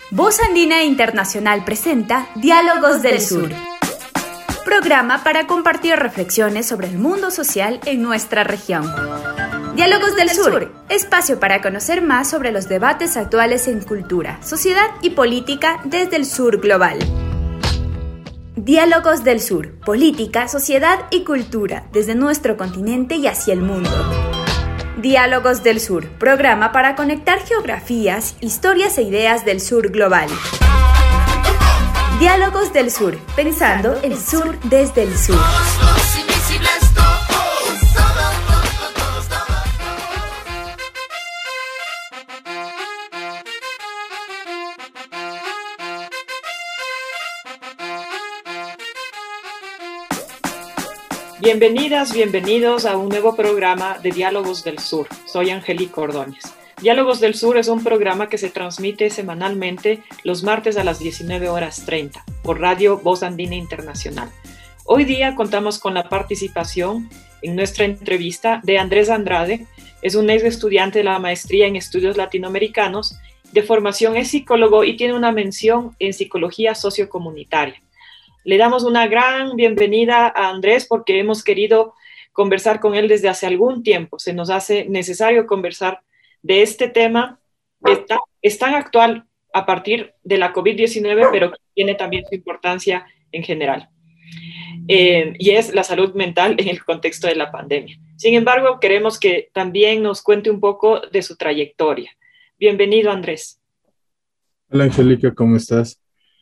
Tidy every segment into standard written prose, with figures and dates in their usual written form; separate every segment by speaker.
Speaker 1: Voz Andina Internacional presenta Diálogos del Sur, programa para compartir reflexiones sobre el mundo social en nuestra región. Diálogos del Sur, espacio para conocer más sobre los debates actuales en cultura, sociedad y política desde el sur global. Diálogos del Sur, política, sociedad y cultura desde nuestro continente y hacia el mundo. Diálogos del Sur, programa para conectar geografías, historias e ideas del sur global. Diálogos del Sur, pensando el sur desde el sur.
Speaker 2: Bienvenidas, bienvenidos a un nuevo programa de Diálogos del Sur. Soy Angélica Ordóñez. Diálogos del Sur es un programa que se transmite semanalmente los martes a las 19:30 por Radio Voz Andina Internacional. Hoy día contamos con la participación en nuestra entrevista de Andrés Andrade. Es un ex estudiante de la maestría en estudios latinoamericanos. De formación es psicólogo y tiene una mención en psicología sociocomunitaria. Le damos una gran bienvenida a Andrés porque hemos querido conversar con él desde hace algún tiempo. Se nos hace necesario conversar de este tema que es tan actual a partir de la COVID-19, pero que tiene también su importancia en general. Y es la salud mental en el contexto de la pandemia. Sin embargo, queremos que también nos cuente un poco de su trayectoria. Bienvenido, Andrés.
Speaker 3: Hola, Angélica, ¿cómo estás?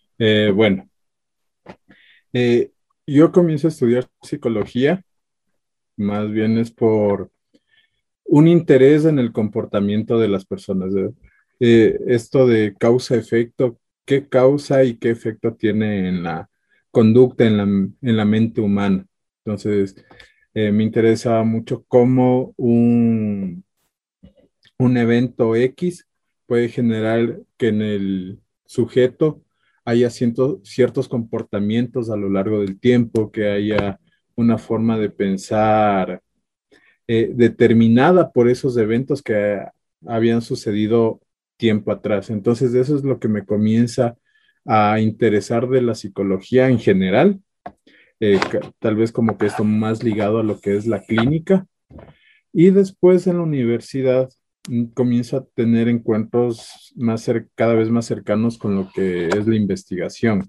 Speaker 3: Yo comienzo a estudiar psicología, más bien es por un interés en el comportamiento de las personas. Esto de causa-efecto, qué causa y qué efecto tiene en la conducta, en la mente humana. Entonces, me interesaba mucho cómo un evento X puede generar que en el sujeto haya ciertos comportamientos a lo largo del tiempo, que haya una forma de pensar determinada por esos eventos que habían sucedido tiempo atrás. Entonces, eso es lo que me comienza a interesar de la psicología en general, tal vez como que esto más ligado a lo que es la clínica. Y después en la universidad comienzo a tener encuentros cada vez más cercanos con lo que es la investigación.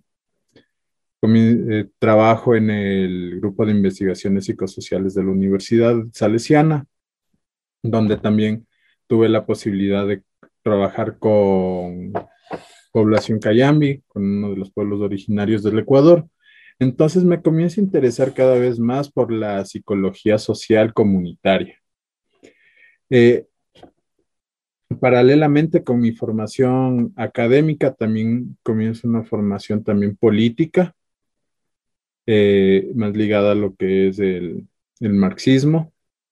Speaker 3: Trabajo en el grupo de investigaciones psicosociales de la Universidad Salesiana, donde también tuve la posibilidad de trabajar con población Cayambe, con uno de los pueblos originarios del Ecuador. Entonces me comienzo a interesar cada vez más por la psicología social comunitaria. Paralelamente con mi formación académica, también comienzo una formación también política, más ligada a lo que es el marxismo,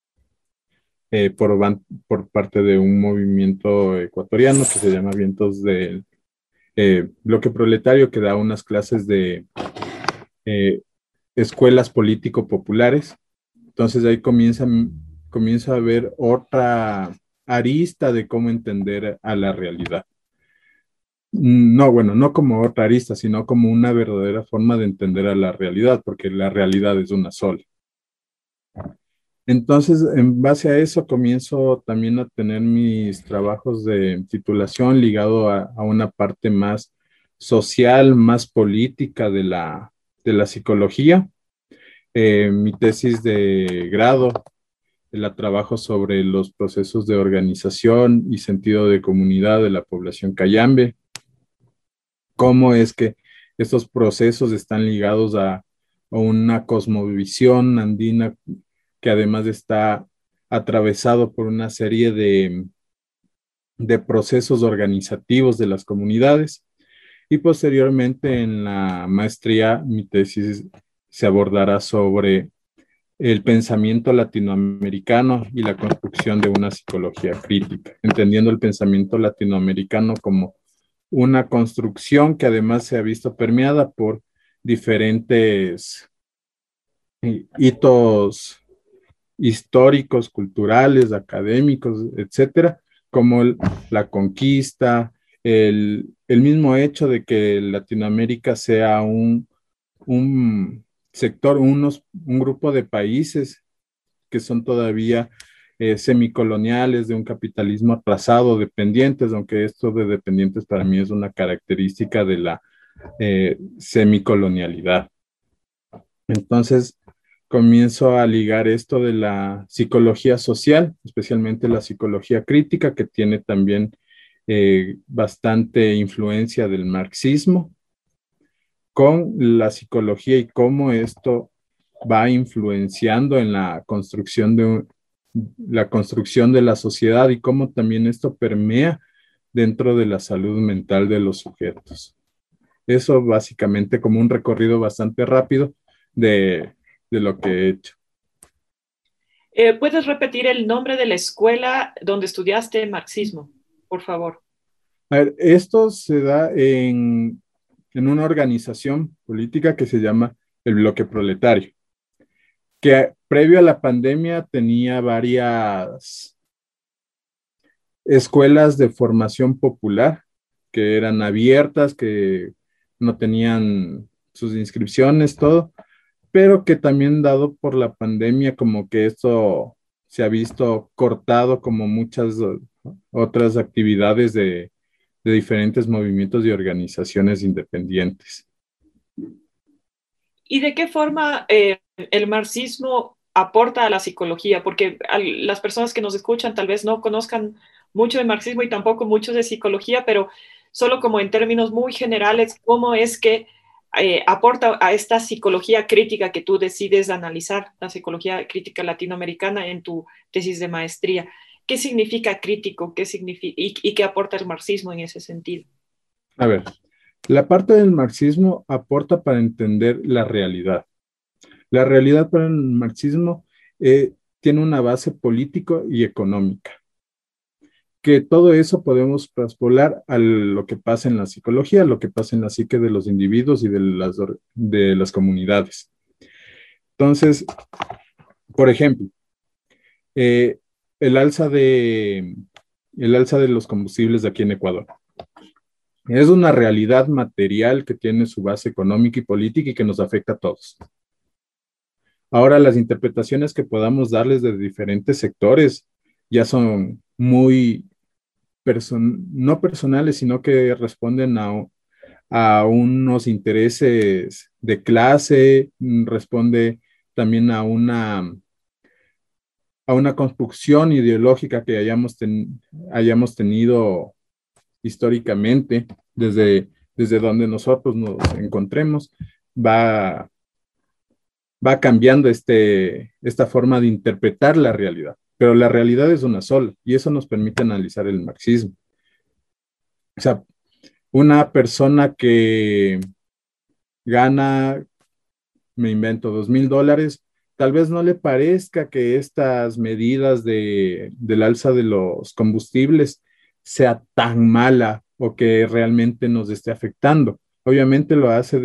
Speaker 3: por parte de un movimiento ecuatoriano que se llama Vientos del Bloque Proletario, que da unas clases de escuelas político-populares. Entonces ahí comienza a ver otra arista de cómo entender a la realidad. No como otra arista, sino como una verdadera forma de entender a la realidad, porque la realidad es una sola. Entonces, en base a eso, comienzo también a tener mis trabajos de titulación ligado a una parte más social, más política de la psicología. Mi tesis de grado la trabajo sobre los procesos de organización y sentido de comunidad de la población Cayambe. Cómo es que estos procesos están ligados a una cosmovisión andina que además está atravesado por una serie de procesos organizativos de las comunidades. Y posteriormente en la maestría, mi tesis se abordará sobre el pensamiento latinoamericano y la construcción de una psicología crítica, entendiendo el pensamiento latinoamericano como una construcción que además se ha visto permeada por diferentes hitos históricos, culturales, académicos, etcétera, como la conquista, el mismo hecho de que Latinoamérica sea un sector, un grupo de países que son todavía semicoloniales, de un capitalismo atrasado, dependientes, aunque esto de dependientes para mí es una característica de la semicolonialidad. Entonces, comienzo a ligar esto de la psicología social, especialmente la psicología crítica, que tiene también bastante influencia del marxismo, con la psicología y cómo esto va influenciando en la construcción de la sociedad y cómo también esto permea dentro de la salud mental de los sujetos. Eso básicamente como un recorrido bastante rápido de lo que he hecho.
Speaker 2: ¿Puedes repetir el nombre de la escuela donde estudiaste marxismo, por favor?
Speaker 3: A ver, esto se da en una organización política que se llama el Bloque Proletario, que previo a la pandemia tenía varias escuelas de formación popular que eran abiertas, que no tenían sus inscripciones, todo, pero que también dado por la pandemia como que esto se ha visto cortado como muchas otras actividades de diferentes movimientos y organizaciones independientes.
Speaker 2: ¿Y de qué forma el marxismo aporta a la psicología? Porque las personas que nos escuchan tal vez no conozcan mucho de marxismo y tampoco mucho de psicología, pero solo como en términos muy generales, ¿cómo es que aporta a esta psicología crítica que tú decides analizar, la psicología crítica latinoamericana en tu tesis de maestría? ¿Qué significa crítico? ¿Qué significa y qué aporta el marxismo en ese sentido?
Speaker 3: A ver, la parte del marxismo aporta para entender la realidad. La realidad para el marxismo tiene una base político y económica, que todo eso podemos traspolar a lo que pasa en la psicología, lo que pasa en la psique de los individuos y de las comunidades. Entonces, por ejemplo, eh, el alza el alza de los combustibles de aquí en Ecuador. Es una realidad material que tiene su base económica y política y que nos afecta a todos. Ahora, las interpretaciones que podamos darles de diferentes sectores ya son muy no personales, sino que responden a unos intereses de clase, responde también a una construcción ideológica que hayamos tenido históricamente desde donde nosotros nos encontremos, va, va cambiando esta forma de interpretar la realidad. Pero la realidad es una sola y eso nos permite analizar el marxismo. O sea, una persona que gana, me invento, $2,000, tal vez no le parezca que estas medidas del alza de los combustibles sea tan mala o que realmente nos esté afectando. Obviamente lo hace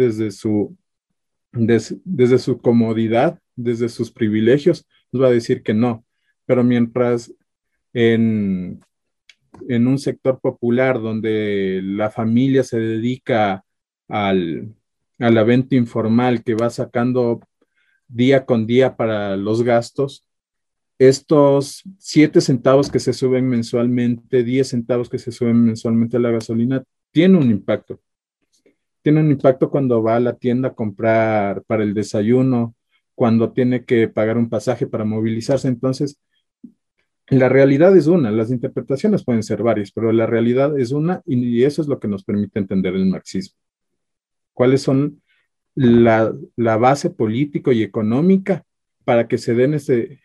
Speaker 3: desde su comodidad, desde sus privilegios, nos va a decir que no. Pero mientras en, en un sector popular donde la familia se dedica a la venta informal que va sacando día con día para los gastos, estos 7 centavos que se suben mensualmente, 10 centavos que se suben mensualmente a la gasolina, tiene un impacto. Tiene un impacto cuando va a la tienda a comprar para el desayuno, cuando tiene que pagar un pasaje para movilizarse. Entonces, la realidad es una, las interpretaciones pueden ser varias, pero la realidad es una y eso es lo que nos permite entender el marxismo. ¿Cuáles son la base político y económica para que se den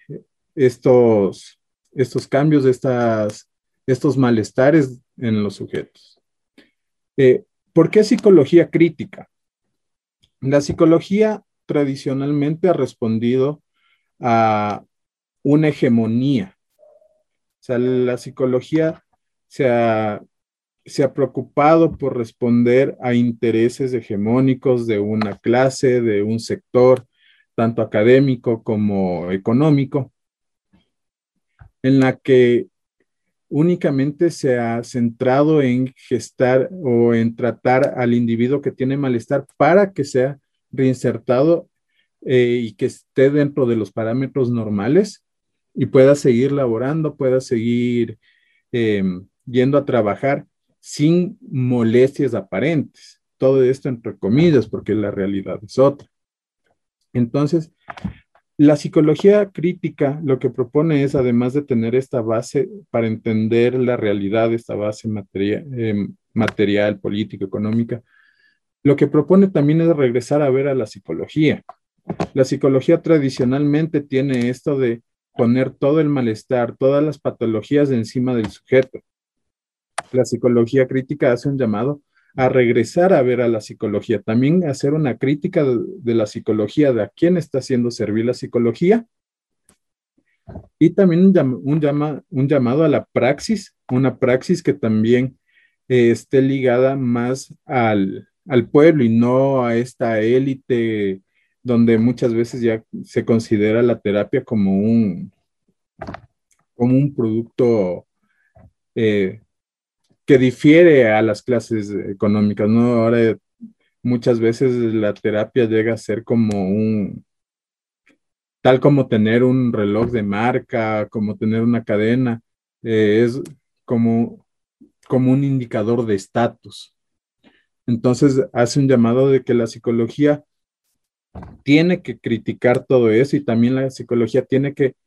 Speaker 3: estos cambios, estos malestares en los sujetos? ¿Por qué psicología crítica? La psicología tradicionalmente ha respondido a una hegemonía. O sea, la psicología se ha preocupado por responder a intereses hegemónicos de una clase, de un sector, tanto académico como económico, en la que únicamente se ha centrado en gestar o en tratar al individuo que tiene malestar para que sea reinsertado y que esté dentro de los parámetros normales y pueda seguir laborando, pueda seguir eh, yendo a trabajar sin molestias aparentes. Todo esto entre comillas, porque la realidad es otra. Entonces, la psicología crítica lo que propone es, además de tener esta base para entender la realidad, esta base material, política, económica, lo que propone también es regresar a ver a la psicología. La psicología tradicionalmente tiene esto de poner todo el malestar, todas las patologías encima del sujeto. La psicología crítica hace un llamado a regresar a ver a la psicología, también hacer una crítica de la psicología, de a quién está haciendo servir la psicología, y también un llamado a la praxis, una praxis que también esté ligada más al pueblo y no a esta élite donde muchas veces ya se considera la terapia como un producto que difiere a las clases económicas, ¿no? Ahora muchas veces la terapia llega a ser tal como tener un reloj de marca, como tener una cadena, es como, como un indicador de estatus. Entonces hace un llamado de que la psicología tiene que criticar todo eso y también la psicología tiene que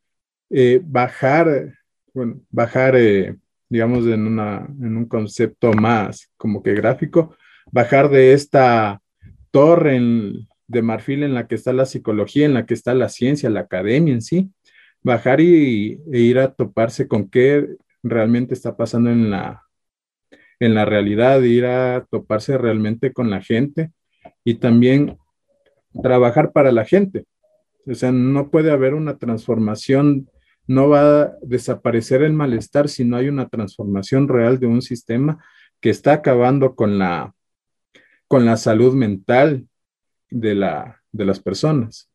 Speaker 3: bajar, digamos, en un concepto más como que gráfico, bajar de esta torre de marfil en la que está la psicología, en la que está la ciencia, la academia en sí, bajar e ir a toparse con qué realmente está pasando en la realidad, ir a toparse realmente con la gente y también trabajar para la gente. O sea, no puede haber una transformación, no va a desaparecer el malestar si no hay una transformación real de un sistema que está acabando con la salud mental de las personas.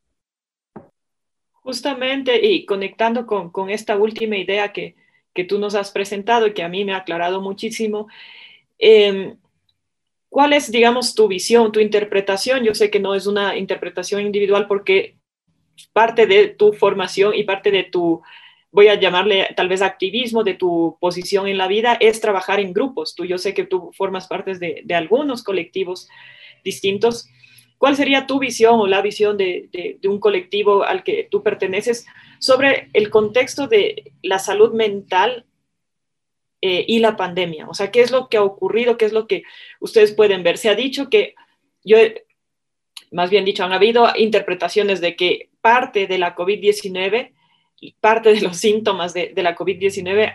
Speaker 2: Justamente, y conectando con esta última idea que tú nos has presentado y que a mí me ha aclarado muchísimo, eh, ¿cuál es, digamos, tu visión, tu interpretación? Yo sé que no es una interpretación individual porque parte de tu formación y parte de tu, voy a llamarle tal vez activismo, de tu posición en la vida, es trabajar en grupos. Yo sé que tú formas parte de algunos colectivos distintos. ¿Cuál sería tu visión o la visión de un colectivo al que tú perteneces sobre el contexto de la salud mental y la pandemia? O sea, ¿qué es lo que ha ocurrido? ¿Qué es lo que ustedes pueden ver? Se ha dicho que, yo, más bien dicho, han habido interpretaciones de que parte de la COVID-19, parte de los síntomas de la COVID-19,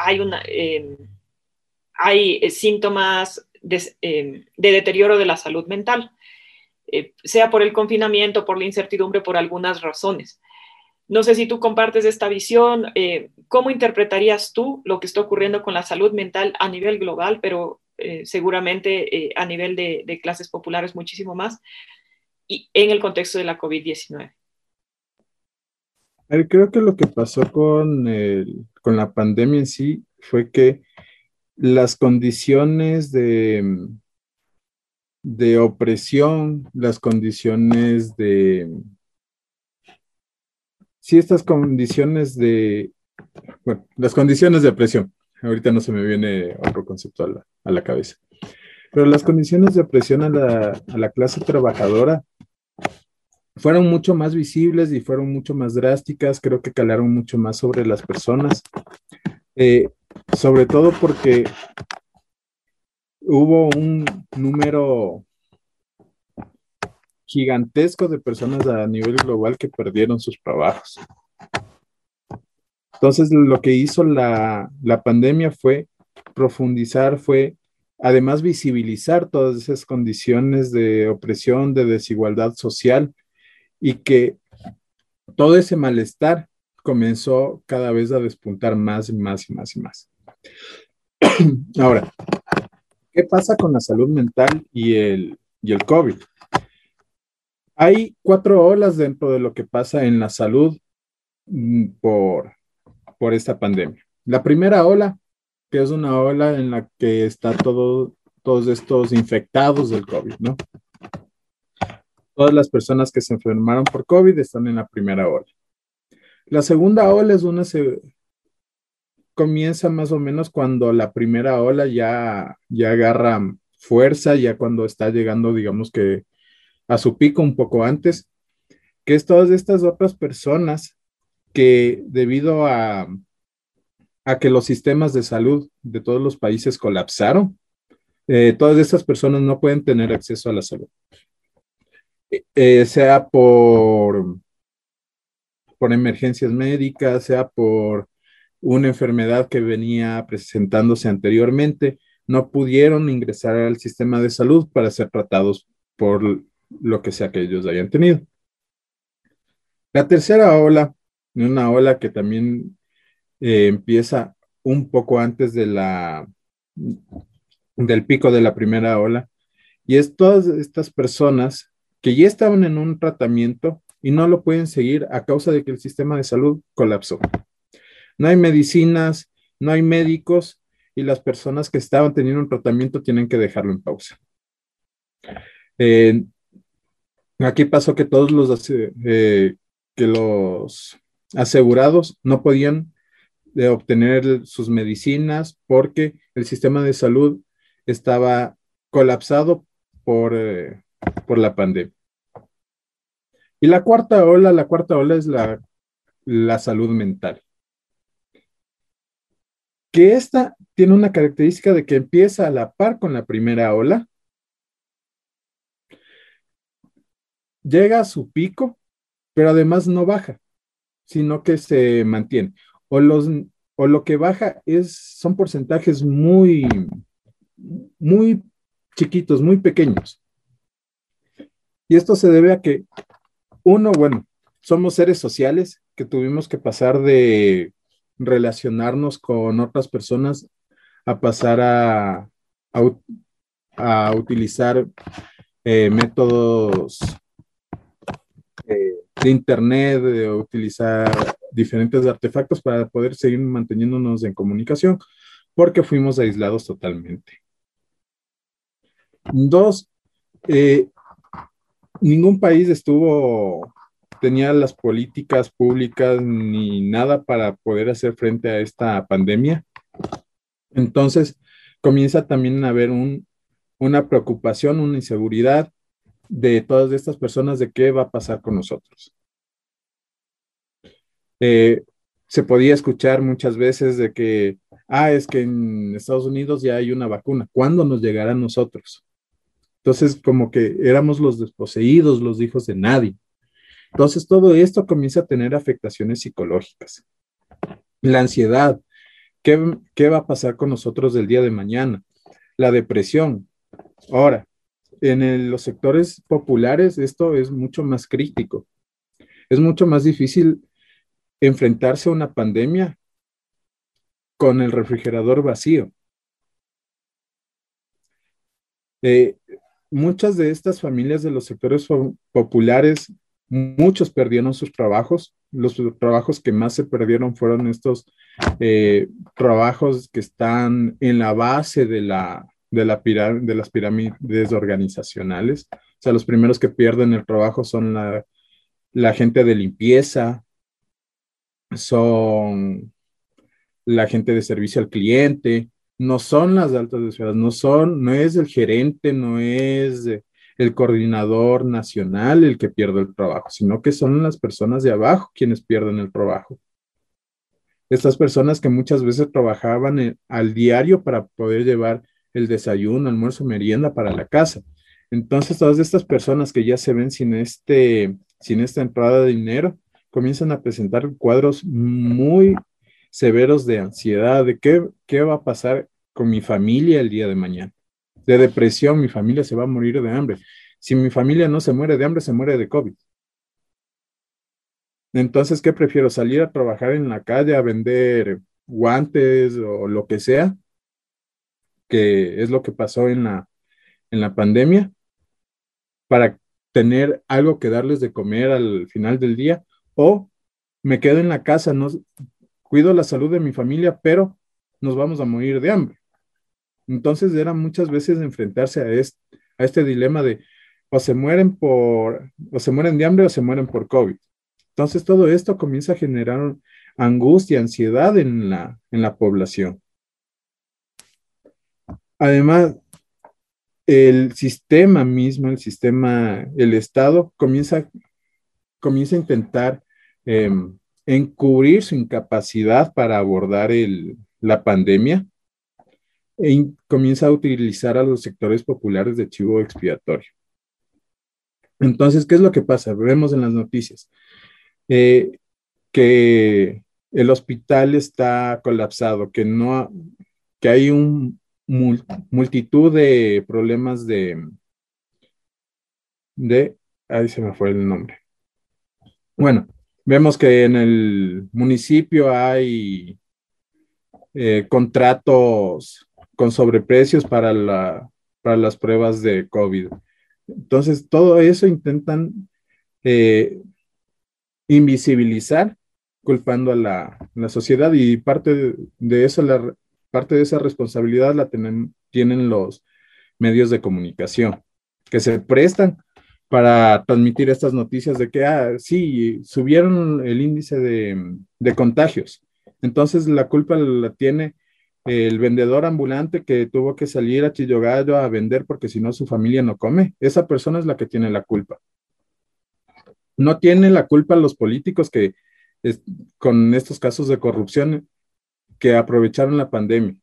Speaker 2: hay síntomas de deterioro de la salud mental, sea por el confinamiento, por la incertidumbre, por algunas razones. No sé si tú compartes esta visión, ¿cómo interpretarías tú lo que está ocurriendo con la salud mental a nivel global, pero seguramente a nivel de clases populares muchísimo más, y en el contexto de la COVID-19?
Speaker 3: Creo que lo que pasó con la pandemia en sí fue que las condiciones de opresión, las condiciones sí, estas condiciones bueno, las condiciones de opresión, ahorita no se me viene otro concepto a la cabeza, pero las condiciones de opresión a la clase trabajadora fueron mucho más visibles y fueron mucho más drásticas, creo que calaron mucho más sobre las personas, eh, sobre todo porque hubo un número gigantesco de personas a nivel global que perdieron sus trabajos. Entonces, lo que hizo la pandemia fue profundizar, fue además visibilizar todas esas condiciones de opresión, de desigualdad social y que todo ese malestar comenzó cada vez a despuntar más y más y más y más. Ahora, ¿qué pasa con la salud mental y el COVID? Hay 4 olas dentro de lo que pasa en la salud por esta pandemia. La primera ola que es una ola en la que está todos estos infectados del COVID, ¿no? Todas las personas que se enfermaron por COVID están en la primera ola. La segunda ola es comienza más o menos cuando la primera ola ya agarra fuerza, ya cuando está llegando, digamos que a su pico un poco antes, que es todas estas otras personas que debido a que los sistemas de salud de todos los países colapsaron, todas estas personas no pueden tener acceso a la salud. Sea por emergencias médicas, sea por una enfermedad que venía presentándose anteriormente, no pudieron ingresar al sistema de salud para ser tratados por lo que sea que ellos hayan tenido. La tercera ola, una ola que también empieza un poco antes del pico de la primera ola, y es todas estas personas que ya estaban en un tratamiento y no lo pueden seguir a causa de que el sistema de salud colapsó. No hay medicinas, no hay médicos y las personas que estaban teniendo un tratamiento tienen que dejarlo en pausa. Aquí pasó que que los asegurados no podían obtener sus medicinas porque el sistema de salud estaba colapsado por la pandemia. Y la cuarta ola es la salud mental. Que esta tiene una característica de que empieza a la par con la primera ola, llega a su pico, pero además no baja, sino que se mantiene. O lo que baja son porcentajes muy chiquitos, muy pequeños. Y esto se debe a que bueno, somos seres sociales que tuvimos que pasar de relacionarnos con otras personas a pasar a utilizar métodos de internet, de utilizar diferentes artefactos para poder seguir manteniéndonos en comunicación, porque fuimos aislados totalmente. Dos, ningún país tenía las políticas públicas ni nada para poder hacer frente a esta pandemia. Entonces, comienza también a haber una preocupación, una inseguridad de todas estas personas de qué va a pasar con nosotros. Se podía escuchar muchas veces de que, es que en Estados Unidos ya hay una vacuna. ¿Cuándo nos llegará a nosotros? Entonces, como que éramos los desposeídos, los hijos de nadie. Entonces, todo esto comienza a tener afectaciones psicológicas. La ansiedad, ¿qué va a pasar con nosotros del día de mañana? La depresión. Ahora, en los sectores populares esto es mucho más crítico. Es mucho más difícil enfrentarse a una pandemia con el refrigerador vacío. Muchas de estas familias de los sectores populares, muchos perdieron sus trabajos. Los trabajos que más se perdieron fueron estos trabajos que están en la base de las pirámides organizacionales. O sea, los primeros que pierden el trabajo son la gente de limpieza, son la gente de servicio al cliente, no son las altas esferas, no es el gerente, no es el coordinador nacional el que pierde el trabajo, sino que son las personas de abajo quienes pierden el trabajo. Estas personas que muchas veces trabajaban al diario para poder llevar el desayuno, almuerzo, merienda para la casa. Entonces, todas estas personas que ya se ven sin esta entrada de dinero, comienzan a presentar cuadros muy severos de ansiedad, de qué va a pasar con mi familia el día de mañana. De depresión, mi familia se va a morir de hambre. Si mi familia no se muere de hambre, se muere de COVID. Entonces, ¿qué prefiero? ¿Salir a trabajar en la calle a vender guantes o lo que sea? Que es lo que pasó en la pandemia, para tener algo que darles de comer al final del día, o me quedo en la casa, no cuido la salud de mi familia, pero nos vamos a morir de hambre. Entonces era muchas veces enfrentarse a este dilema de o se mueren de hambre o se mueren por COVID. Entonces todo esto comienza a generar angustia, ansiedad en la población. Además, el sistema mismo, el Estado comienza a intentar encubrir su incapacidad para abordar la pandemia comienza a utilizar a los sectores populares de chivo expiatorio. Entonces, ¿qué es lo que pasa? Vemos en las noticias que el hospital está colapsado, que hay multitud de problemas ahí se me fue el nombre. Bueno, vemos que en el municipio hay contratos con sobreprecios para las pruebas de COVID. Entonces, todo eso intentan invisibilizar, culpando a la sociedad, y parte de esa responsabilidad la tienen los medios de comunicación, que se prestan para transmitir estas noticias de que, sí, subieron el índice de contagios. Entonces, la culpa la tiene el vendedor ambulante que tuvo que salir a Chillogallo a vender porque si no su familia no come. Esa persona es la que tiene la culpa. No tiene la culpa los políticos que con estos casos de corrupción que aprovecharon la pandemia.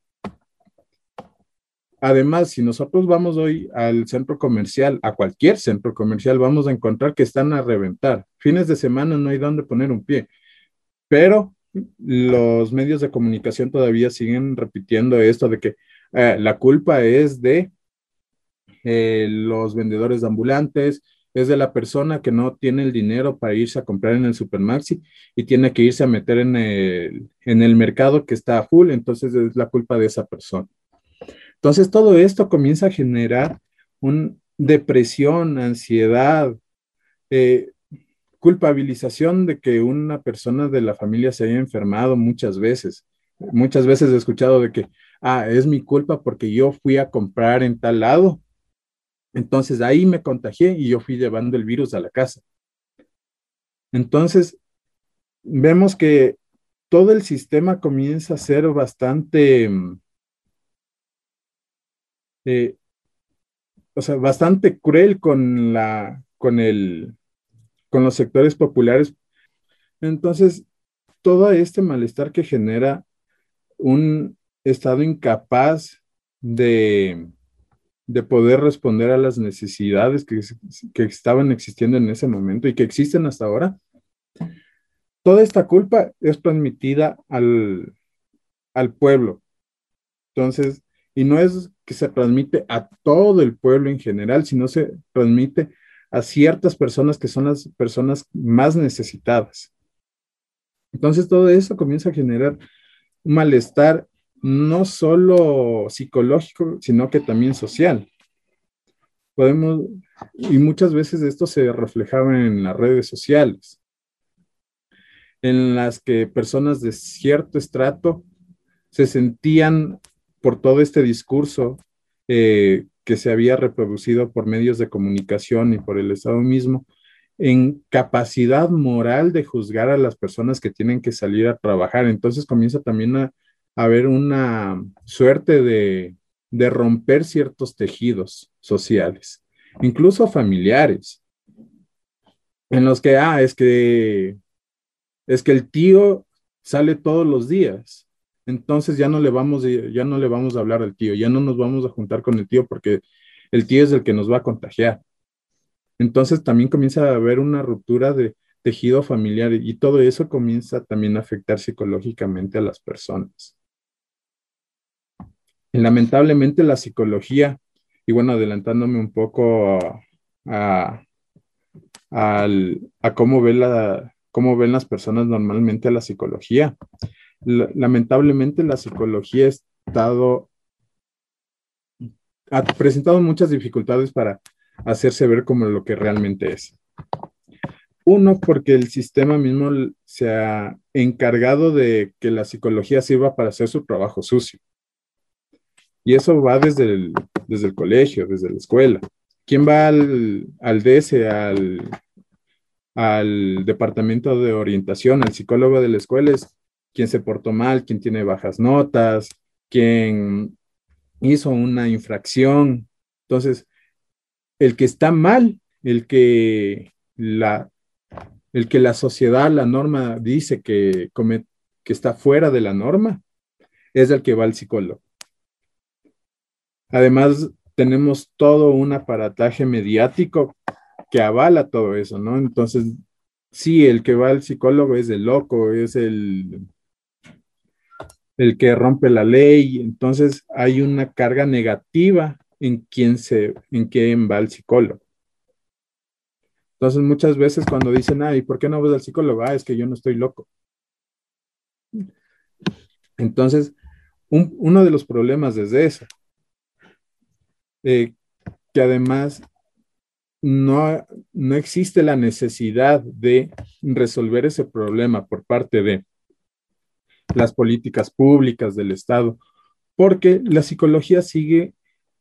Speaker 3: Además, si nosotros vamos hoy al centro comercial, a cualquier centro comercial, vamos a encontrar que están a reventar. Fines de semana no hay dónde poner un pie, pero los medios de comunicación todavía siguen repitiendo esto de que la culpa es de los vendedores ambulantes, es de la persona que no tiene el dinero para irse a comprar en el Supermaxi y tiene que irse a meter en el mercado que está a full, entonces es la culpa de esa persona. Entonces todo esto comienza a generar depresión, ansiedad, culpabilización de que una persona de la familia se haya enfermado muchas veces. Muchas veces he escuchado de que, es mi culpa porque yo fui a comprar en tal lado. Entonces ahí me contagié y yo fui llevando el virus a la casa. Entonces vemos que todo el sistema comienza a ser bastante, bastante cruel con los sectores populares. Entonces, todo este malestar que genera un Estado incapaz de poder responder a las necesidades que estaban existiendo en ese momento y que existen hasta ahora, toda esta culpa es transmitida al pueblo. Entonces, y no es que se transmite a todo el pueblo en general, sino se transmite a ciertas personas que son las personas más necesitadas. Entonces, todo eso comienza a generar un malestar no solo psicológico, sino que también social. Y muchas veces esto se reflejaba en las redes sociales, en las que personas de cierto estrato se sentían por todo este discurso que se había reproducido por medios de comunicación y por el Estado mismo, en capacidad moral de juzgar a las personas que tienen que salir a trabajar. Entonces comienza también a haber una suerte de romper ciertos tejidos sociales, incluso familiares, en los que, es que el tío sale todos los días. Entonces ya no le vamos a hablar al tío, ya no nos vamos a juntar con el tío porque el tío es el que nos va a contagiar. Entonces también comienza a haber una ruptura de tejido familiar y todo eso comienza también a afectar psicológicamente a las personas. Y lamentablemente la psicología, y bueno, adelantándome un poco a cómo ven las personas normalmente a la psicología. Lamentablemente la psicología ha presentado muchas dificultades para hacerse ver como lo que realmente es. Uno, porque el sistema mismo se ha encargado de que la psicología sirva para hacer su trabajo sucio. Y eso va desde el colegio, desde la escuela. ¿Quién va al DS, al departamento de orientación, al psicólogo de la escuela? Es quien se portó mal, quien tiene bajas notas, quien hizo una infracción. Entonces, el que está mal, el que la sociedad, la norma dice que está fuera de la norma, es el que va al psicólogo. Además, tenemos todo un aparataje mediático que avala todo eso, ¿no? Entonces, sí, el que va al psicólogo es el loco, es el que rompe la ley. Entonces, hay una carga negativa en quien va al psicólogo. Entonces, muchas veces cuando dicen, ¿y por qué no vas al psicólogo? Es que yo no estoy loco. Entonces, uno de los problemas es eso. Que además no existe la necesidad de resolver ese problema por parte de las políticas públicas del Estado, porque la psicología sigue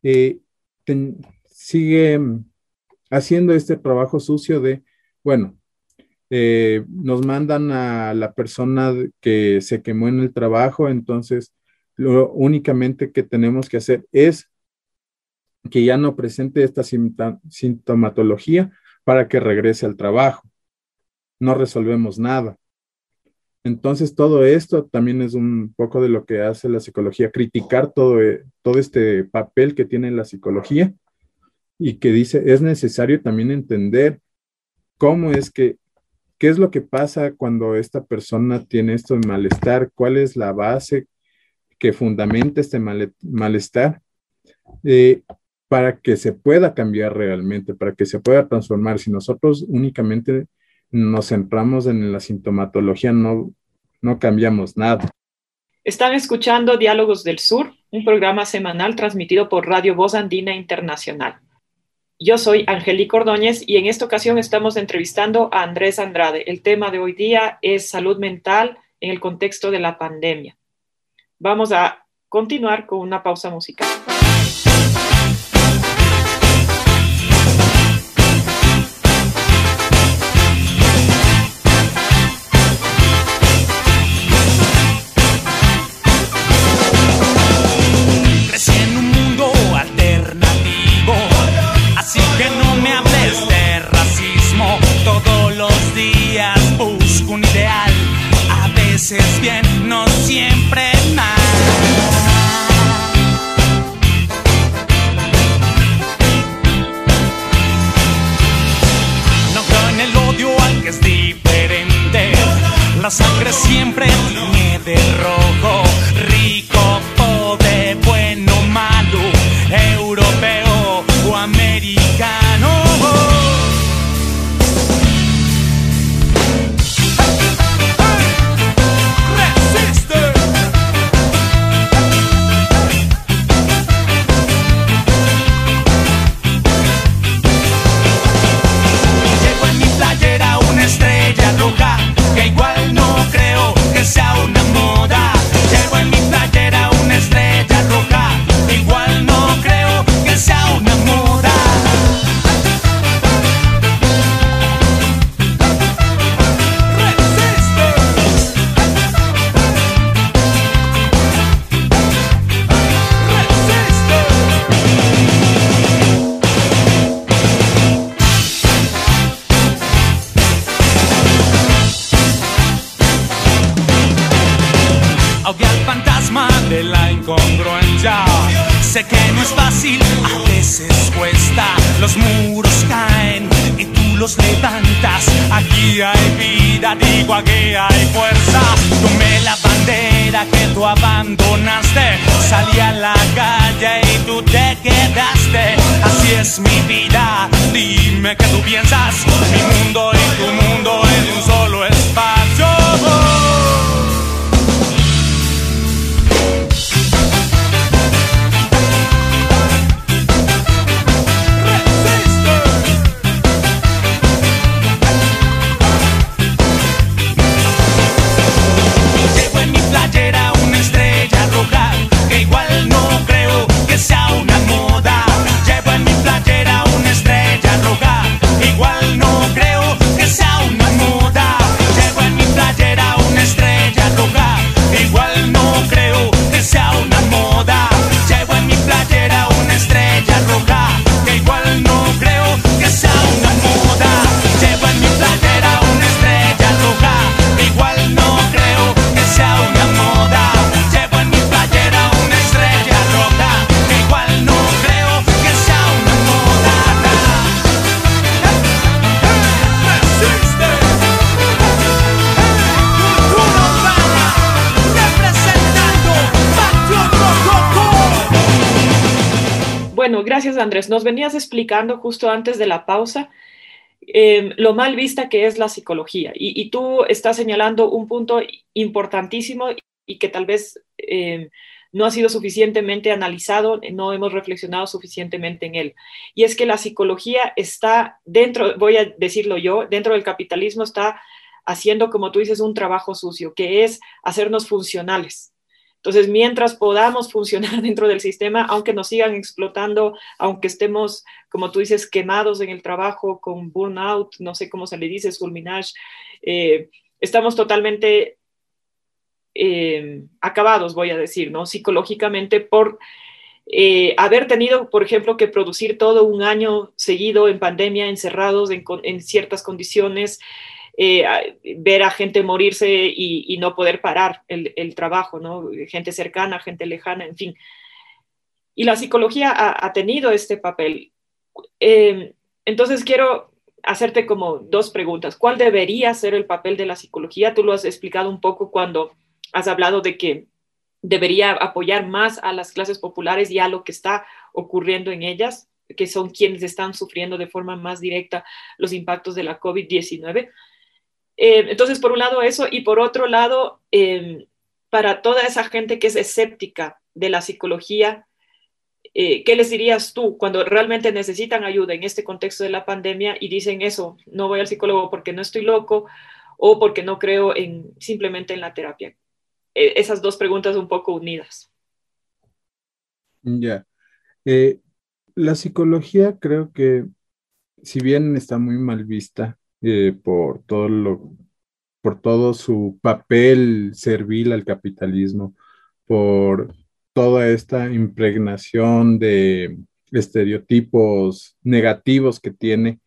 Speaker 3: haciendo este trabajo sucio de, bueno, nos mandan a la persona que se quemó en el trabajo, entonces lo únicamente que tenemos que hacer es que ya no presente esta sintomatología para que regrese al trabajo. No resolvemos nada. Entonces, todo esto también es un poco de lo que hace la psicología, criticar todo este papel que tiene la psicología y que dice, es necesario también entender qué es lo que pasa cuando esta persona tiene esto de malestar, cuál es la base que fundamenta este malestar, para que se pueda cambiar realmente, para que se pueda transformar. Si nosotros únicamente nos centramos en la sintomatología, no cambiamos nada.
Speaker 2: Están escuchando Diálogos del Sur, un programa semanal transmitido por Radio Voz Andina Internacional. Yo soy Angélica Ordóñez y en esta ocasión estamos entrevistando a Andrés Andrade. El tema de hoy día es salud mental en el contexto de la pandemia. Vamos a continuar con una pausa musical.
Speaker 4: Es bien, no siempre mal. No creo en el odio al que es diferente. La sangre siempre tiene de rojo. Rico, pobre, bueno, malo, europeo o americano. Que igual no creo que sea una moda. Llevo en mi playera una estrella roja. Igual no creo que sea una moda. De la incongruencia. Sé que no es fácil, a veces cuesta. Los muros caen y tú los levantas. Aquí hay vida, digo aquí hay fuerza. Tomé la bandera que tú abandonaste. Salí a la calle y tú te quedaste. Así es mi vida, dime qué tú piensas. Mi mundo y tu mundo en un solo espacio.
Speaker 2: Bueno, gracias Andrés. Nos venías explicando justo antes de la pausa lo mal vista que es la psicología y tú estás señalando un punto importantísimo y que tal vez no ha sido suficientemente analizado, no hemos reflexionado suficientemente en él. Y es que la psicología está dentro, voy a decirlo yo, dentro del capitalismo está haciendo, como tú dices, un trabajo sucio, que es hacernos funcionales. Entonces, mientras podamos funcionar dentro del sistema, aunque nos sigan explotando, aunque estemos, como tú dices, quemados en el trabajo con burnout, no sé cómo se le dice, fulminage, estamos totalmente acabados, voy a decir, ¿no? Psicológicamente por haber tenido, por ejemplo, que producir todo un año seguido en pandemia, encerrados en ciertas condiciones, ver a gente morirse y no poder parar el trabajo, ¿no? Gente cercana, gente lejana, en fin. Y la psicología ha tenido este papel. Entonces quiero hacerte como dos preguntas. ¿Cuál debería ser el papel de la psicología? Tú lo has explicado un poco cuando has hablado de que debería apoyar más a las clases populares y a lo que está ocurriendo en ellas, que son quienes están sufriendo de forma más directa los impactos de la COVID-19. Entonces, por un lado eso, y por otro lado, para toda esa gente que es escéptica de la psicología, ¿qué les dirías tú cuando realmente necesitan ayuda en este contexto de la pandemia y dicen eso, no voy al psicólogo porque no estoy loco o porque no creo simplemente en la terapia? Esas dos preguntas un poco unidas.
Speaker 3: Ya. La psicología creo que, si bien está muy mal vista por todo su papel servil al capitalismo, por toda esta impregnación de estereotipos negativos que tiene,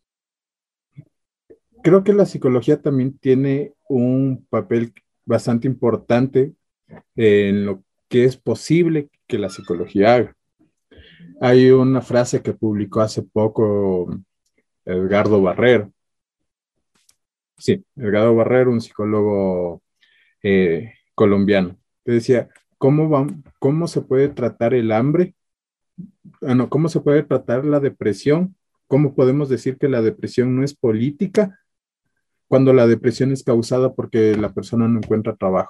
Speaker 3: creo que la psicología también tiene un papel bastante importante en lo que es posible que la psicología haga. Hay una frase que publicó hace poco Edgardo Barrero. Sí, Edgardo Barrero, un psicólogo colombiano, que decía, ¿cómo se puede tratar el hambre? No, ¿cómo se puede tratar la depresión? ¿Cómo podemos decir que la depresión no es política cuando la depresión es causada porque la persona no encuentra trabajo?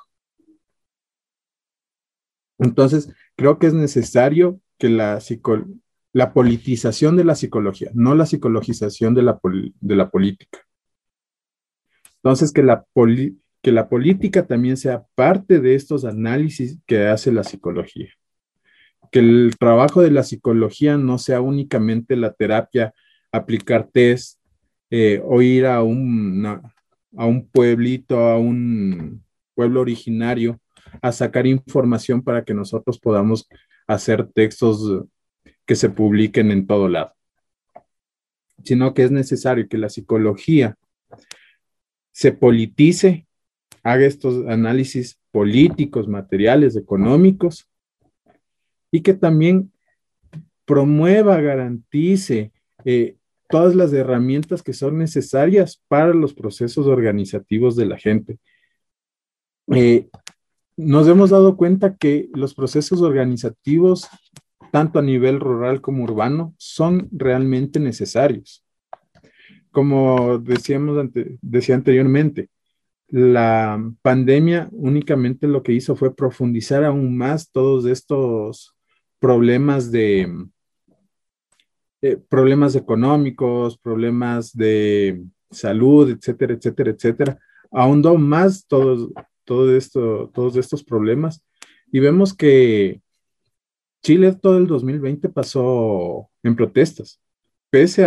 Speaker 3: Entonces, creo que es necesario que la politización de la psicología, no la psicologización de la política. Entonces, que la política también sea parte de estos análisis que hace la psicología. Que el trabajo de la psicología no sea únicamente la terapia, aplicar test, o ir a un pueblito, a un pueblo originario, a sacar información para que nosotros podamos hacer textos que se publiquen en todo lado, sino que es necesario que la psicología se politice, haga estos análisis políticos, materiales, económicos, y que también promueva, garantice todas las herramientas que son necesarias para los procesos organizativos de la gente. Nos hemos dado cuenta que los procesos organizativos, tanto a nivel rural como urbano, son realmente necesarios. Como decía anteriormente, la pandemia únicamente lo que hizo fue profundizar aún más todos estos problemas económicos, problemas de salud, etcétera, etcétera, etcétera. Ahondó más todos estos problemas y vemos que Chile todo el 2020 pasó en protestas, pese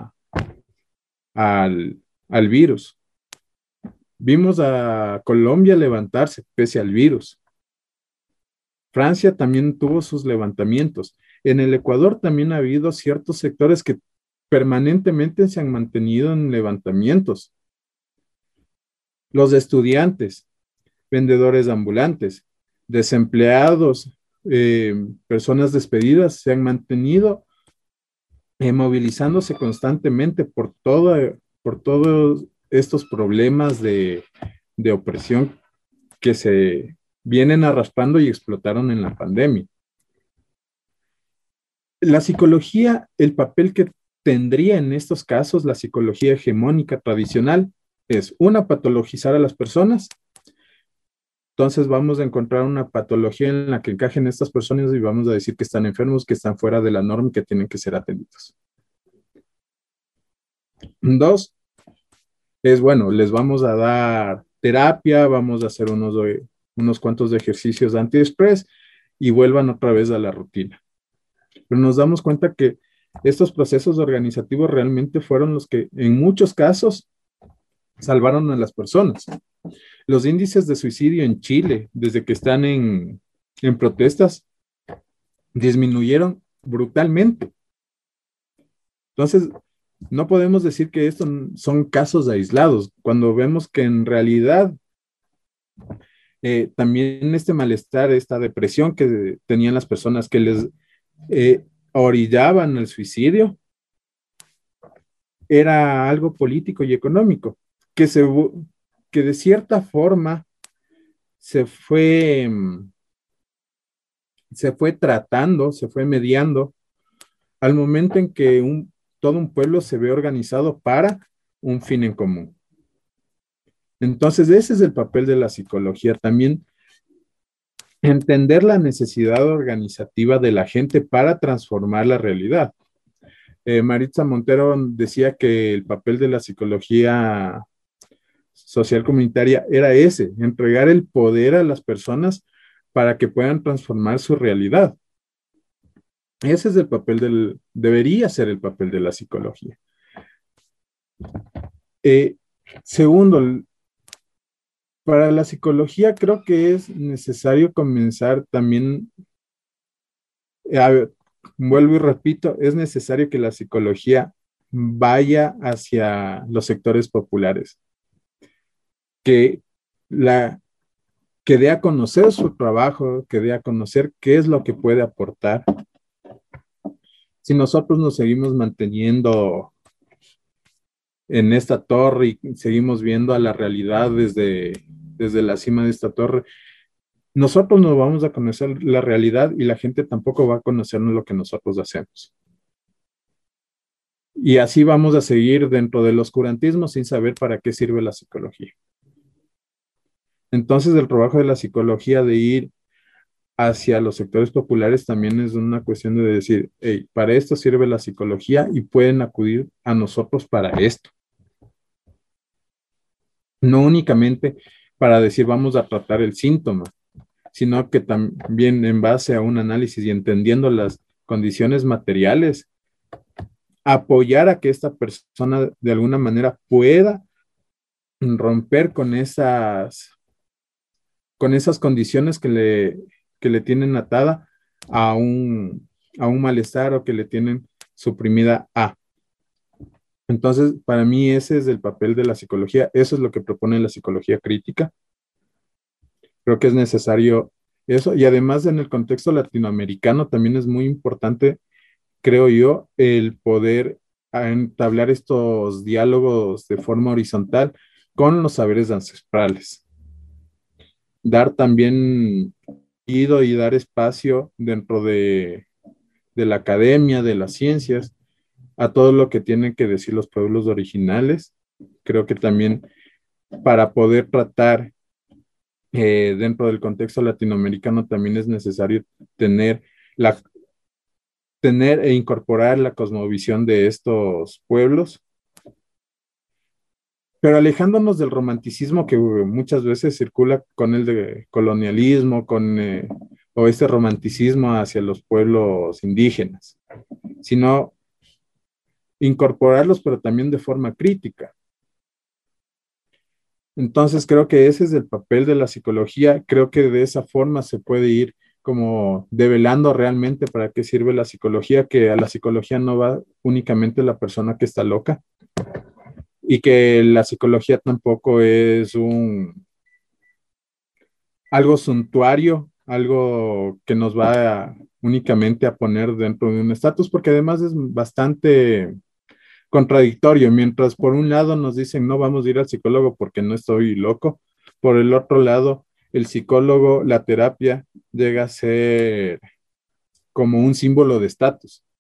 Speaker 3: al virus. Vimos a Colombia levantarse pese al virus. Francia también tuvo sus levantamientos. En el Ecuador también ha habido ciertos sectores que permanentemente se han mantenido en levantamientos. Los estudiantes, vendedores ambulantes, desempleados, personas despedidas, se han mantenido movilizándose constantemente por todos estos problemas de opresión que se vienen arrastrando y explotaron en la pandemia. La psicología, el papel que tendría en estos casos la psicología hegemónica tradicional es una, patologizar a las personas. Entonces vamos a encontrar una patología en la que encajen estas personas y vamos a decir que están enfermos, que están fuera de la norma y que tienen que ser atendidos. Dos, es bueno, les vamos a dar terapia, vamos a hacer unos cuantos de ejercicios de antiestrés y vuelvan otra vez a la rutina. Pero nos damos cuenta que estos procesos organizativos realmente fueron los que en muchos casos salvaron a las personas. Los índices de suicidio en Chile, desde que están en protestas, disminuyeron brutalmente. Entonces, no podemos decir que estos son casos aislados, cuando vemos que en realidad también este malestar, esta depresión que tenían las personas que les orillaban al suicidio, era algo político y económico, que de cierta forma se fue tratando, se fue mediando al momento en que todo un pueblo se ve organizado para un fin en común. Entonces, ese es el papel de la psicología, también entender la necesidad organizativa de la gente para transformar la realidad. Maritza Montero decía que el papel de la psicología social comunitaria era ese, entregar el poder a las personas para que puedan transformar su realidad. Ese es el papel debería ser el papel de la psicología. Segundo, para la psicología creo que es necesario comenzar también, vuelvo y repito, es necesario que la psicología vaya hacia los sectores populares, que dé a conocer su trabajo, que dé a conocer qué es lo que puede aportar. Si nosotros nos seguimos manteniendo en esta torre y seguimos viendo a la realidad desde la cima de esta torre, nosotros no vamos a conocer la realidad y la gente tampoco va a conocernos lo que nosotros hacemos. Y así vamos a seguir dentro del oscurantismo sin saber para qué sirve la psicología. Entonces, el trabajo de la psicología de ir hacia los sectores populares también es una cuestión de decir, hey, para esto sirve la psicología y pueden acudir a nosotros para esto. No únicamente para decir vamos a tratar el síntoma, sino que también en base a un análisis y entendiendo las condiciones materiales, apoyar a que esta persona de alguna manera pueda romper con esas condiciones que le tienen atada a un malestar o que le tienen suprimida a. Entonces, para mí ese es el papel de la psicología. Eso es lo que propone la psicología crítica. Creo que es necesario eso. Y además, en el contexto latinoamericano también es muy importante, creo yo, el poder entablar estos diálogos de forma horizontal con los saberes ancestrales. Dar también oído y dar espacio dentro de la academia, de las ciencias, a todo lo que tienen que decir los pueblos originales. Creo que también para poder tratar dentro del contexto latinoamericano también es necesario tener e incorporar la cosmovisión de estos pueblos, pero alejándonos del romanticismo que muchas veces circula con el de colonialismo, o este romanticismo hacia los pueblos indígenas, sino incorporarlos, pero también de forma crítica. Entonces creo que ese es el papel de la psicología. Creo que de esa forma se puede ir como develando realmente para qué sirve la psicología, que a la psicología no va únicamente la persona que está loca y que la psicología tampoco es algo suntuario, algo que nos va únicamente a poner dentro de un estatus, porque además es bastante contradictorio. Mientras por un lado nos dicen no vamos a ir al psicólogo porque no estoy loco, por el otro lado el psicólogo, la terapia llega a ser como un símbolo de estatus.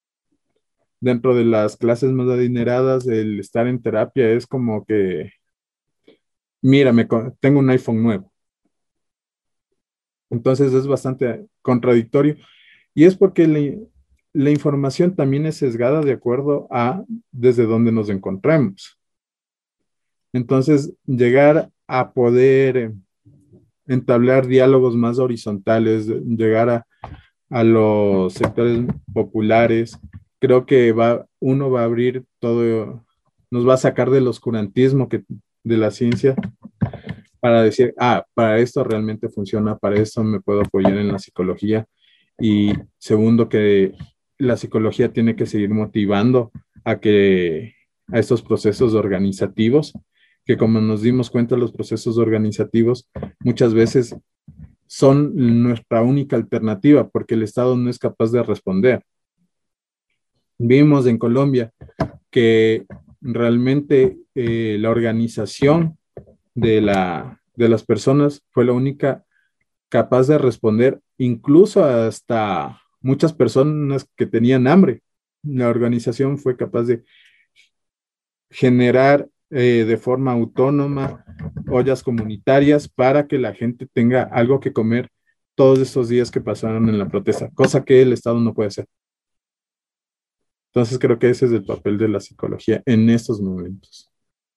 Speaker 3: dentro de las clases más adineradas, el estar en terapia es como que, mira, tengo un iPhone nuevo. Entonces es bastante contradictorio. Y es porque la información también es sesgada de acuerdo a desde dónde nos encontremos. Entonces, llegar a poder entablar diálogos más horizontales, llegar a los sectores populares, creo que uno va a abrir todo, nos va a sacar del oscurantismo de la ciencia para decir, para esto realmente funciona, para esto me puedo apoyar en la psicología. Y segundo, que la psicología tiene que seguir motivando a estos procesos organizativos, que como nos dimos cuenta, los procesos organizativos muchas veces son nuestra única alternativa porque el Estado no es capaz de responder. Vimos en Colombia que realmente la organización de las personas fue la única capaz de responder, incluso hasta muchas personas que tenían hambre. La organización fue capaz de generar de forma autónoma ollas comunitarias para que la gente tenga algo que comer todos estos días que pasaron en la protesta, cosa que el Estado no puede hacer. Entonces creo que ese es el papel de la psicología en estos momentos.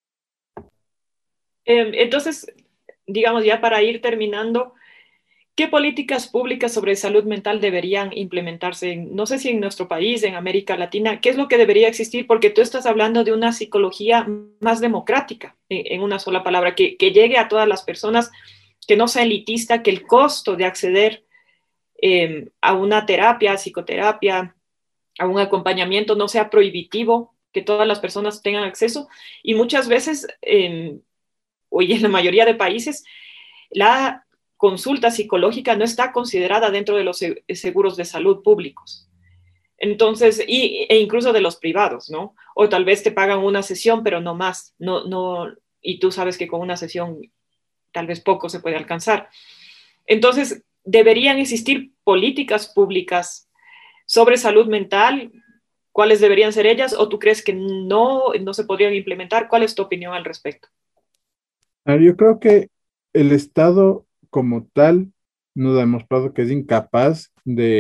Speaker 2: Entonces, digamos, ya para ir terminando, ¿qué políticas públicas sobre salud mental deberían implementarse? No sé si en nuestro país, en América Latina, ¿qué es lo que debería existir? Porque tú estás hablando de una psicología más democrática, en una sola palabra, que llegue a todas las personas, que no sea elitista, que el costo de acceder a una terapia, psicoterapia, a un acompañamiento no sea prohibitivo, que todas las personas tengan acceso. Y muchas veces, hoy en la mayoría de países, la consulta psicológica no está considerada dentro de los seguros de salud públicos. Entonces, e incluso de los privados, ¿no? O tal vez te pagan una sesión, pero no más. Y tú sabes que con una sesión tal vez poco se puede alcanzar. Entonces, deberían existir políticas públicas sobre salud mental. ¿Cuáles deberían ser ellas? ¿O tú crees que no se podrían implementar? ¿Cuál es tu opinión al respecto?
Speaker 3: Yo creo que el Estado como tal nos ha demostrado que es incapaz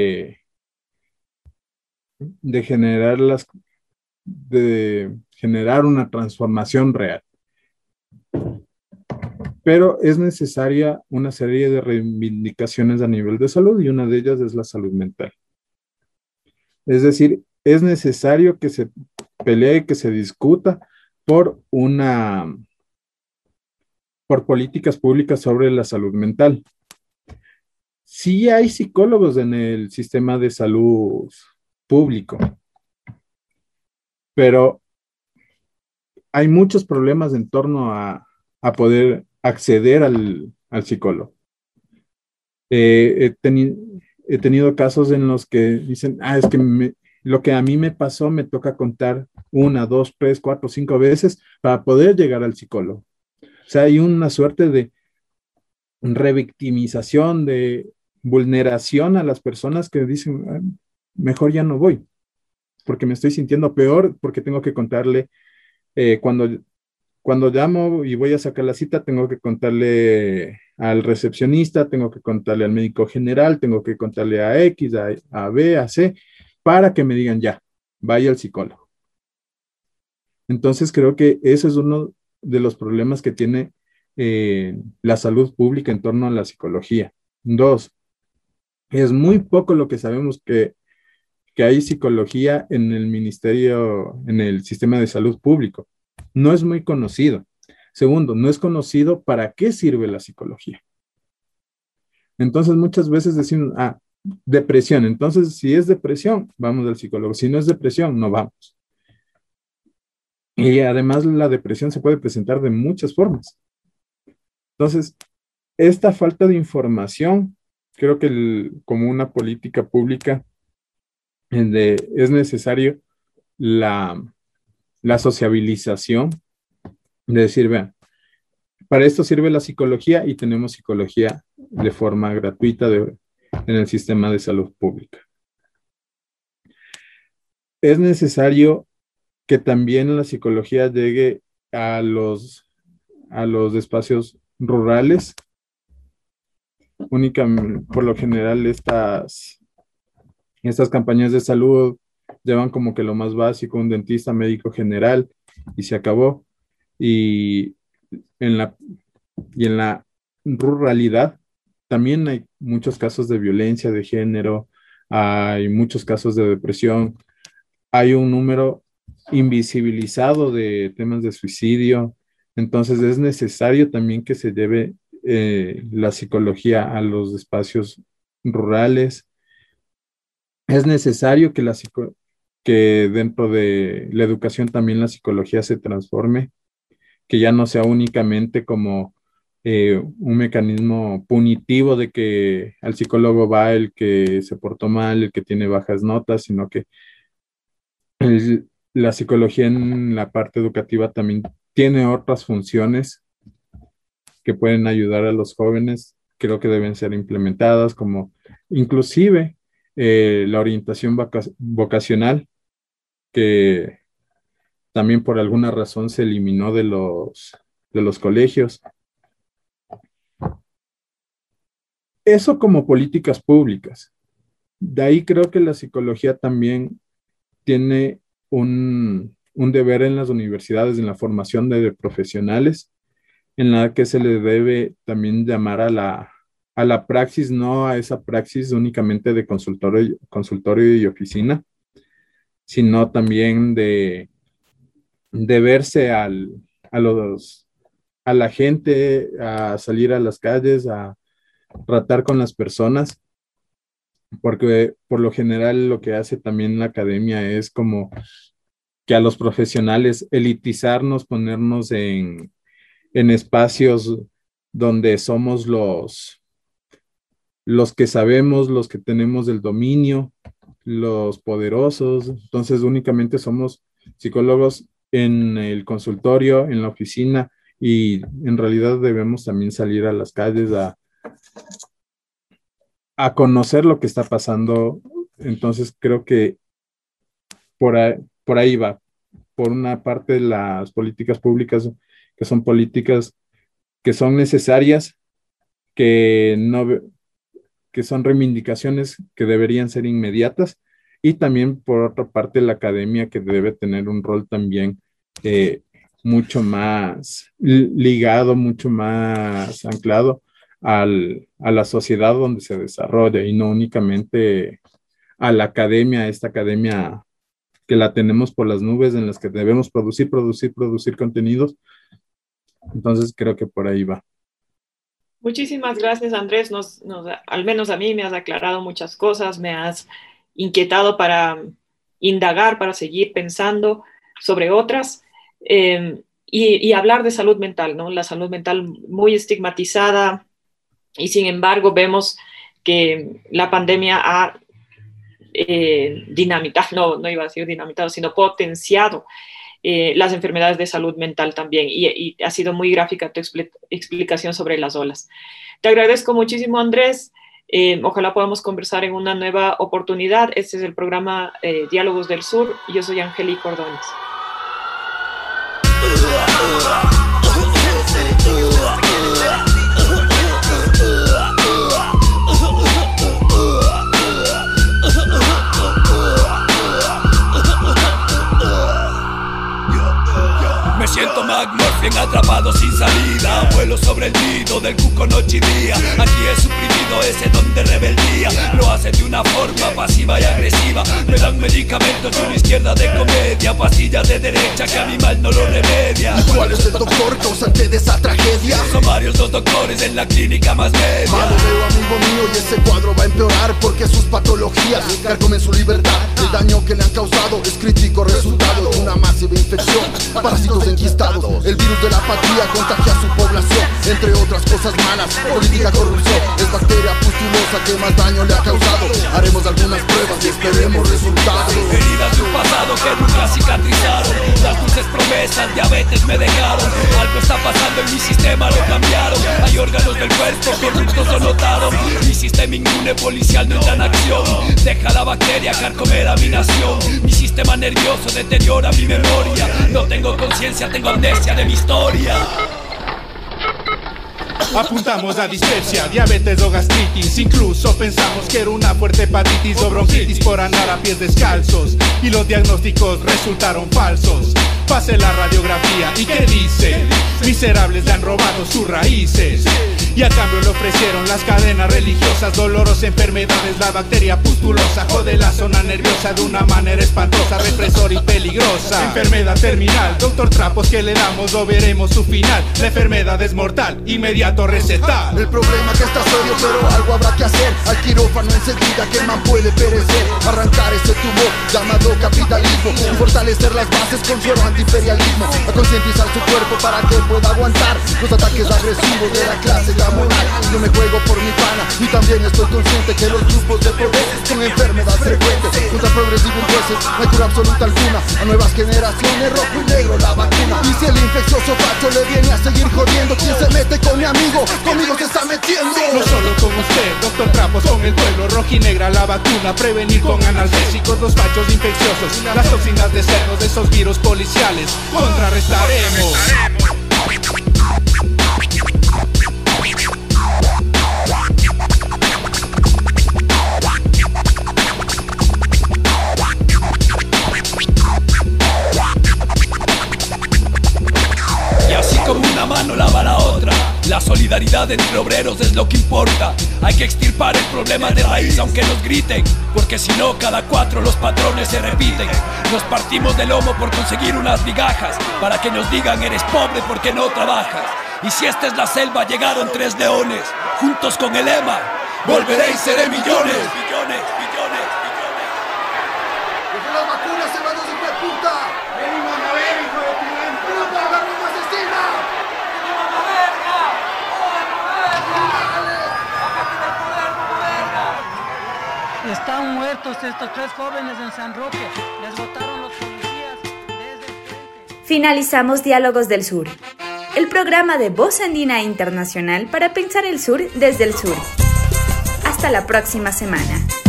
Speaker 3: de generar una transformación real. Pero es necesaria una serie de reivindicaciones a nivel de salud y una de ellas es la salud mental. Es decir, es necesario que se pelee, que se discuta por políticas públicas sobre la salud mental. Sí hay psicólogos en el sistema de salud público, pero hay muchos problemas en torno a poder acceder al psicólogo. He tenido casos en los que dicen, es que lo que a mí me pasó me toca contar 1, 2, 3, 4, 5 veces para poder llegar al psicólogo. O sea, hay una suerte de revictimización, de vulneración a las personas que dicen, mejor ya no voy, porque me estoy sintiendo peor, porque tengo que contarle, cuando llamo y voy a sacar la cita, tengo que contarle al recepcionista, tengo que contarle al médico general, tengo que contarle a X, a B, a C, para que me digan ya, vaya al psicólogo. Entonces creo que ese es uno de los problemas que tiene la salud pública en torno a la psicología. 2, es muy poco lo que sabemos que hay psicología en el ministerio, en el sistema de salud público. No es muy conocido. Segundo, no es conocido para qué sirve la psicología. Entonces, muchas veces decimos, depresión. Entonces, si es depresión, vamos al psicólogo. Si no es depresión, no vamos. Y además, la depresión se puede presentar de muchas formas. Entonces, esta falta de información, creo que como una política pública, es necesario la sociabilización, de decir, vean, para esto sirve la psicología y tenemos psicología de forma gratuita en el sistema de salud pública. es necesario que también la psicología llegue a los espacios rurales. Únicamente, por lo general, estas campañas de salud llevan como que lo más básico, un dentista, médico general, y se acabó. Y en la ruralidad también hay muchos casos de violencia de género, hay muchos casos de depresión, hay un número invisibilizado de temas de suicidio. Entonces es necesario también que se lleve la psicología a los espacios rurales. Es necesario que dentro de la educación también la psicología se transforme, que ya no sea únicamente como un mecanismo punitivo de que al psicólogo va el que se portó mal, el que tiene bajas notas, sino que la psicología en la parte educativa también tiene otras funciones que pueden ayudar a los jóvenes. Creo que deben ser implementadas, como inclusive la orientación vocacional, que también por alguna razón se eliminó de los colegios. Eso como políticas públicas. De ahí creo que la psicología también tiene un deber en las universidades, en la formación de profesionales, en la que se le debe también llamar a la praxis, no a esa praxis únicamente de consultorio y oficina, sino también de verse a la gente, a salir a las calles, a tratar con las personas, porque por lo general lo que hace también la academia es como que a los profesionales elitizarnos, ponernos en espacios donde somos los que sabemos, los que tenemos el dominio, los poderosos. Entonces únicamente somos psicólogos en el consultorio, en la oficina, y en realidad debemos también salir a las calles a conocer lo que está pasando. Entonces creo que por ahí va. Por una parte, las políticas públicas, que son políticas que son necesarias, que son reivindicaciones que deberían ser inmediatas, y también por otra parte la academia, que debe tener un rol también mucho más ligado, mucho más anclado a la sociedad donde se desarrolla, y no únicamente a la academia, esta academia que la tenemos por las nubes, en las que debemos producir contenidos. Entonces creo que por ahí va.
Speaker 2: Muchísimas gracias, Andrés. Al menos a mí me has aclarado muchas cosas, me has inquietado para indagar, para seguir pensando sobre otras, y hablar de salud mental, ¿no? La salud mental muy estigmatizada, y sin embargo vemos que la pandemia ha dinamitado, no iba a decir dinamitado, sino potenciado las enfermedades de salud mental también, y ha sido muy gráfica tu explicación sobre las olas. Te agradezco muchísimo, Andrés. Ojalá podamos conversar en una nueva oportunidad. Este es el programa Diálogos del Sur. Yo soy Angélica Ordóñez.
Speaker 4: Me siento McMurphy atrapado sin salida. Vuelo sobre el nido del cuco noche y día. Aquí he suprimido ese don de rebeldía. Lo hace de una forma pasiva y agresiva. Me dan medicamentos de una izquierda de comedia, pastillas de derecha que a mi mal no lo remedia.
Speaker 5: ¿Cuál es el doctor causante de esa tragedia?
Speaker 4: Son varios los doctores en la clínica más media.
Speaker 5: Malo veo, amigo mío, y ese cuadro va a empeorar, porque sus patologías carcomen su libertad. El daño que le han causado es crítico, resultado de una masiva infección, parásitos enquistados. El virus de la apatía contagia a su población. contaminación, entre otras cosas malas. Política, corrupción, es bacteria pustulosa que más daño le ha causado. Haremos algunas pruebas y esperemos resultados.
Speaker 6: Heridas de un pasado que nunca cicatrizaron, las dulces promesas, diabetes me dejaron. Algo está pasando en mi sistema, lo cambiaron. Hay órganos del cuerpo corruptos, lo notaron. Mi sistema inmune policial no entra en acción. Deja la bacteria carcomer a mi nación. Mi sistema nervioso deteriora mi memoria. No tengo conciencia, tengo amnesia de mi historia.
Speaker 7: Apuntamos a dispepsia, diabetes o gastritis. Incluso pensamos que era una fuerte hepatitis o bronquitis por andar a pies descalzos. Y los diagnósticos resultaron falsos. Pase la radiografía y ¿qué dice? Miserables le han robado sus raíces. Y a cambio le ofrecieron las cadenas religiosas, dolorosas enfermedades, la bacteria pustulosa. Jode la zona nerviosa de una manera espantosa, represora y peligrosa. Enfermedad terminal, doctor Trapos, ¿qué le damos? Lo veremos su final. La enfermedad es mortal, inmediato recetar.
Speaker 5: El problema que está serio, pero algo habrá que hacer. Al quirófano enseguida que el man puede perecer. Arrancar ese tumor llamado capitalismo y fortalecer las bases con suero antiimperialismo. A concientizar su cuerpo para que pueda aguantar los ataques agresivos de la clase gamonal. Yo me juego por mi pana y también estoy consciente que los grupos de poder son enfermedad frecuente. Contra progres y burgueses no hay cura absoluta alguna. A nuevas generaciones rojo y negro la vacuna. Y si el infeccioso facho le viene a seguir jodiendo, quien se mete con mi amigo, conmigo se está metiendo.
Speaker 7: No solo con usted, doctor Trapos, con el pueblo, rojinegra la vacuna. Prevenir con analgésicos los fachos infecciosos, las toxinas de cerdos de esos virus policiales. Contrarrestaremos.
Speaker 6: Y así como una mano lava la otra, la solidaridad entre obreros es lo que importa. Hay que extirpar el problema de raíz aunque nos griten, porque si no cada 4 los patrones se repiten. Nos partimos del lomo por conseguir unas migajas, para que nos digan eres pobre porque no trabajas. Y si esta es la selva llegaron 3 leones, juntos con el lema volveré y seré millones. Millones, millones, millones.
Speaker 5: ¡Dejen las vacunas, hermanos de puta! ¡Venimos a ver, hijo de tu gran puta! ¡Agarrón asesina! ¡Venimos a verga!
Speaker 8: Están muertos estos 3 jóvenes en San Roque. Les botaron los policías desde el frente.
Speaker 1: Finalizamos Diálogos del Sur, el programa de Voz Andina Internacional para pensar el sur desde el sur. Hasta la próxima semana.